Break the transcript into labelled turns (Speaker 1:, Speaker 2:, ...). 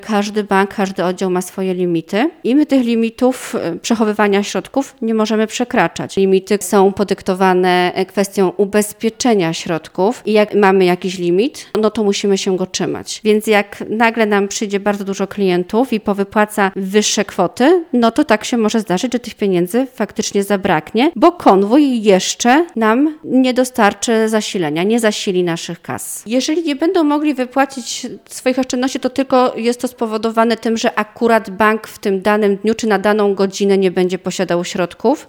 Speaker 1: każdy bank, każdy oddział ma swoje limity i my tych limitów przechowywania środków nie możemy przekraczać. Limity są podyktowane kwestią ubezpieczenia środków i jak mamy jakiś limit, no to musimy się go trzymać. Więc jak nagle nam przyjdzie bardzo dużo klientów i powypłaca wyższe kwoty, no to tak się może zdarzyć, że tych pieniędzy faktycznie zabraknie, bo konwój jeszcze nam nie dostarczy zasilenia, nie zasili naszych kas. Jeżeli nie będą mogli wypłacić swoich oszczędności, to tylko jest to spowodowane tym, że akurat bank w tym danym dniu czy na daną godzinę nie będzie posiadał środków,